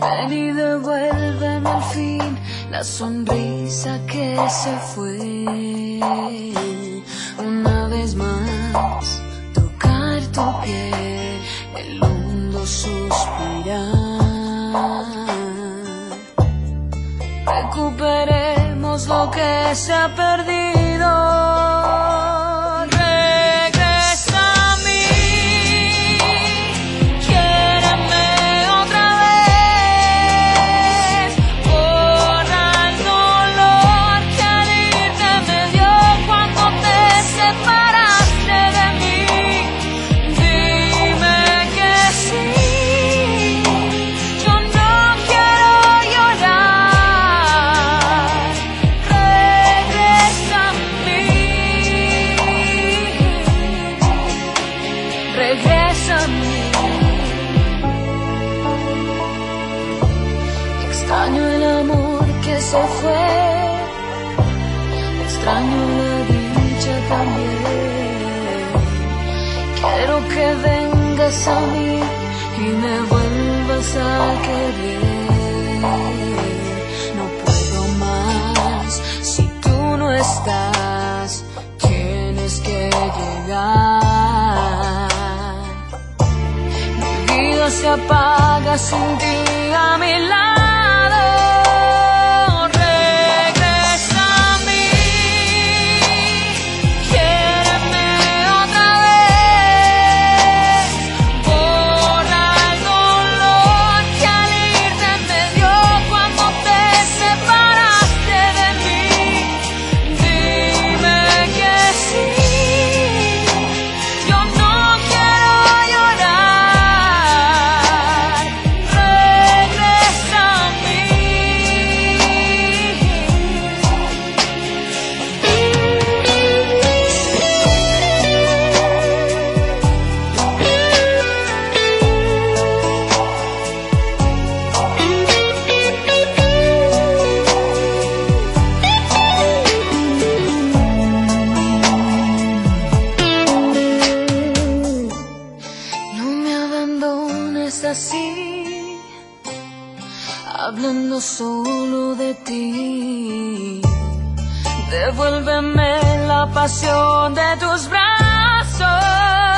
Ven y devuélveme al fin la sonrisa que se fue. Una vez más, tocar tu piel, el hondo suspirar. Recuperemos lo que se ha perdido. Regresa a mí. Extraño el amor que se fue, extraño la dicha también. Quiero que vengas a mí y me vuelvas a querer. No puedo más si tú no estás, tienes que llegar. Se apaga sin ti a mi lado. Regresa a mí, quiéreme otra vez. Borra el dolor que al irte me dio cuando te separaste de mí. Dime que sí. Yo no quiero llorar. Así, hablando solo de ti, devuélveme la pasión de tus brazos.